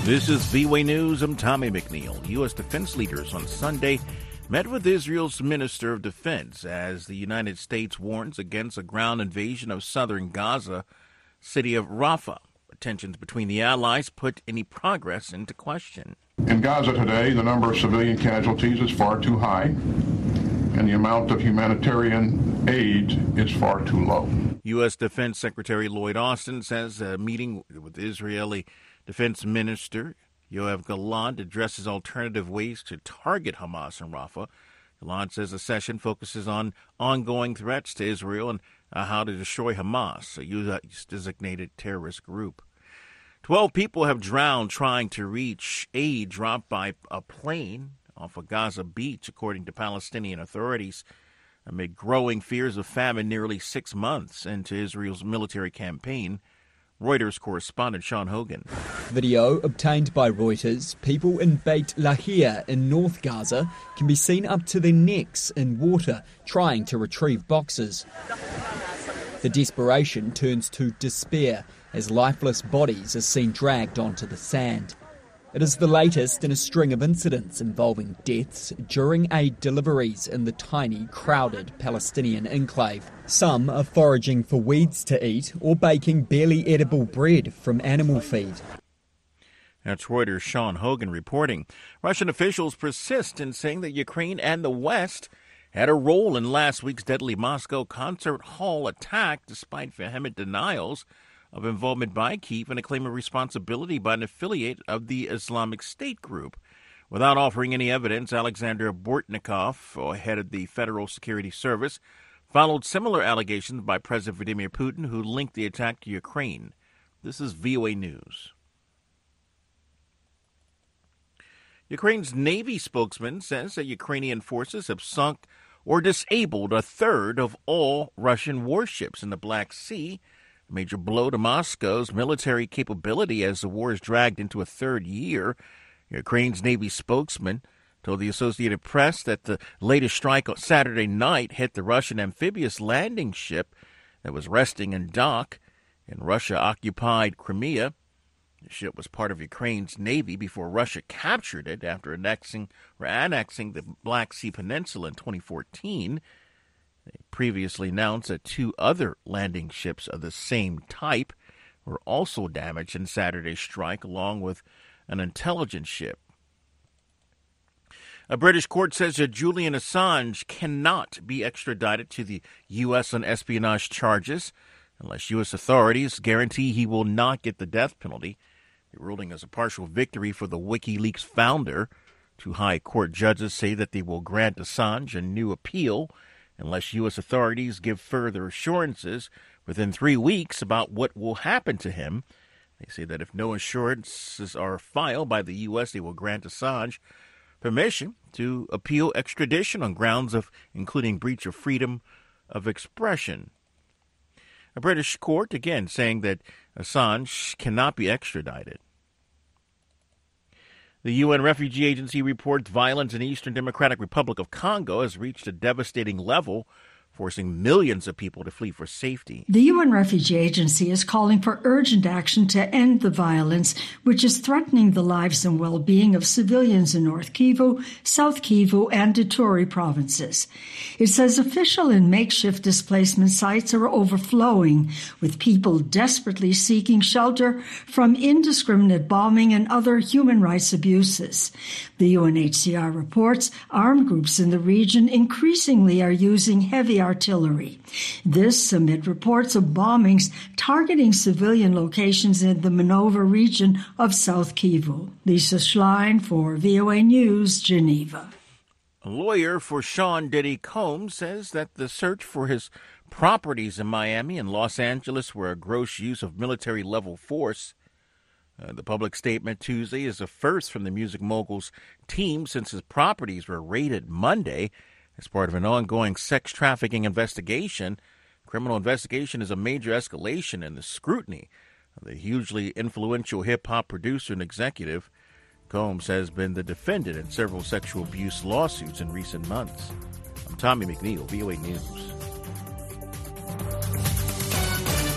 This is VOA News. I'm Tommy McNeil. U.S. defense leaders on Sunday met with Israel's Minister of Defense as the United States warns against a ground invasion of southern Gaza city of Rafah. Tensions between the allies put any progress into question. In Gaza today, the number of civilian casualties is far too high, and the amount of humanitarian aid is far too low. U.S. Defense Secretary Lloyd Austin says a meeting with Israeli Defense Minister Yoav Gallant addresses alternative ways to target Hamas in Rafah. Gallant says the session focuses on ongoing threats to Israel and how to destroy Hamas, a U.S.-designated terrorist group. 12 people have drowned trying to reach aid dropped by a plane off a Gaza beach, according to Palestinian authorities, amid growing fears of famine nearly 6 months into Israel's military campaign. Reuters correspondent Sean Hogan. Video obtained by Reuters, people in Beit Lahia in North Gaza can be seen up to their necks in water trying to retrieve boxes. The desperation turns to despair as lifeless bodies are seen dragged onto the sand. It is the latest in a string of incidents involving deaths during aid deliveries in the tiny, crowded Palestinian enclave. Some are foraging for weeds to eat or baking barely edible bread from animal feed. That's Reuters' Sean Hogan reporting. Russian officials persist in saying that Ukraine and the West had a role in last week's deadly Moscow concert hall attack, despite vehement denials of involvement by Kyiv and a claim of responsibility by an affiliate of the Islamic State group. Without offering any evidence, Alexander Bortnikov, head of the Federal Security Service, followed similar allegations by President Vladimir Putin, who linked the attack to Ukraine. This is VOA News. Ukraine's Navy spokesman says that Ukrainian forces have sunk or disabled a third of all Russian warships in the Black Sea, a major blow to Moscow's military capability as the war is dragged into a third year. Ukraine's Navy spokesman told the Associated Press that the latest strike on Saturday night hit the Russian amphibious landing ship that was resting in dock in Russia-occupied Crimea. The ship was part of Ukraine's Navy before Russia captured it after annexing the Black Sea Peninsula in 2014. They previously announced that 2 other landing ships of the same type were also damaged in Saturday's strike, along with an intelligence ship. A British court says that Julian Assange cannot be extradited to the U.S. on espionage charges unless U.S. authorities guarantee he will not get the death penalty. The ruling is a partial victory for the WikiLeaks founder. 2 high court judges say that they will grant Assange a new appeal unless U.S. authorities give further assurances within 3 weeks about what will happen to him. They say that if no assurances are filed by the U.S., they will grant Assange permission to appeal extradition on grounds of including breach of freedom of expression. A British court, again, saying that Assange cannot be extradited. The UN Refugee Agency reports violence in Eastern Democratic Republic of Congo has reached a devastating level, forcing millions of people to flee for safety. The UN Refugee Agency is calling for urgent action to end the violence, which is threatening the lives and well-being of civilians in North Kivu, South Kivu, and Ituri provinces. It says official and makeshift displacement sites are overflowing, with people desperately seeking shelter from indiscriminate bombing and other human rights abuses. The UNHCR reports armed groups in the region increasingly are using heavy artillery. This amid reports of bombings targeting civilian locations in the Minova region of South Kivu. Lisa Schlein for VOA News, Geneva. A lawyer for Sean Diddy Combs says that the search for his properties in Miami and Los Angeles were a gross use of military-level force. The public statement Tuesday is the first from the music mogul's team since his properties were raided Monday as part of an ongoing sex trafficking investigation. Criminal investigation is a major escalation in the scrutiny of the hugely influential hip-hop producer and executive. Combs has been the defendant in several sexual abuse lawsuits in recent months. I'm Tommy McNeil, VOA News.